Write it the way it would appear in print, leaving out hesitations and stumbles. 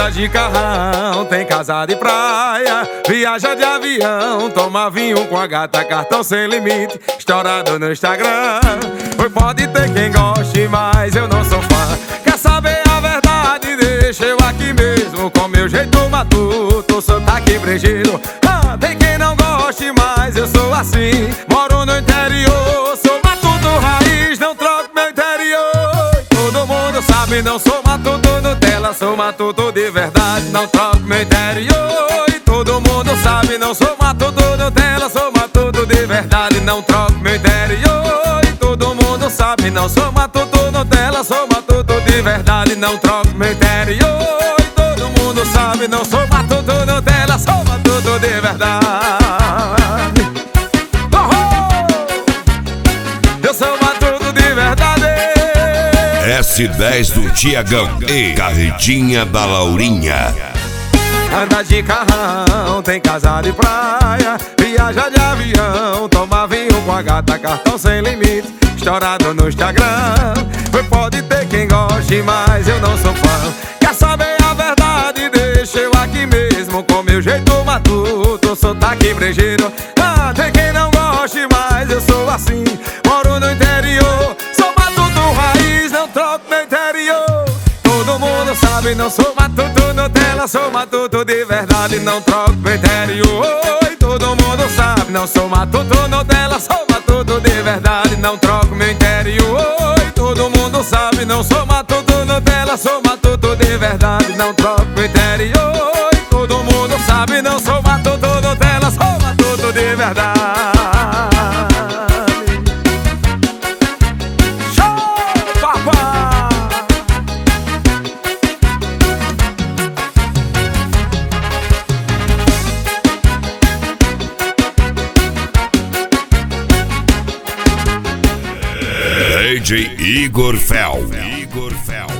anda de carrão, tem casa de praia, viaja de avião, toma vinho com a gata, cartão sem limite, estourado no Instagram. Pois pode ter quem goste, mas eu não sou fã. Quer saber a verdade? Deixa eu aqui mesmo, com meu jeito matuto, sotaque brejeiro. Tem quem não goste, mas eu sou assim. Moro no interior, sou matuto raiz, não troco meu interior. Todo mundo sabe, não sou matuto Nutella, sou matuto de verdade, não troco meu interior. E todo mundo sabe, não sou matuto Nutella, sou matuto de verdade, não troco meu interior. E todo mundo sabe, não sou matuto Nutella, sou matuto de verdade, não troco meu interior. E todo mundo sabe, não sou matuto Nutella, sou matuto de verdade. Eu sou matuto de verdade. S10 do Tiagão e Carretinha da Laurinha. Anda de carrão, tem casa de praia, viaja de avião, toma vinho com a gata, cartão sem limite, estourado no Instagram. Pode ter quem goste, mas eu não sou fã. Quer saber a verdade? Deixa eu aqui mesmo, com meu jeito matuto, sotaque brejeiro. Tem quem não goste, mas eu sou assim. Moro no interior, sou matuto raiz, não troco meu interior. Todo mundo sabe, não sou matuto Nutella, sou matuto de verdade, não troco meu interior. E todo mundo sabe, não sou matuto Nutella, sou matuto de verdade, não troco meu interior. E todo mundo sabe, não sou matuto Nutella, sou matuto de verdade, não troco meu interior. E todo mundo sabe, não sou matuto Nutella, sou matuto de verdade. Show, papai! DJ Igor Fel.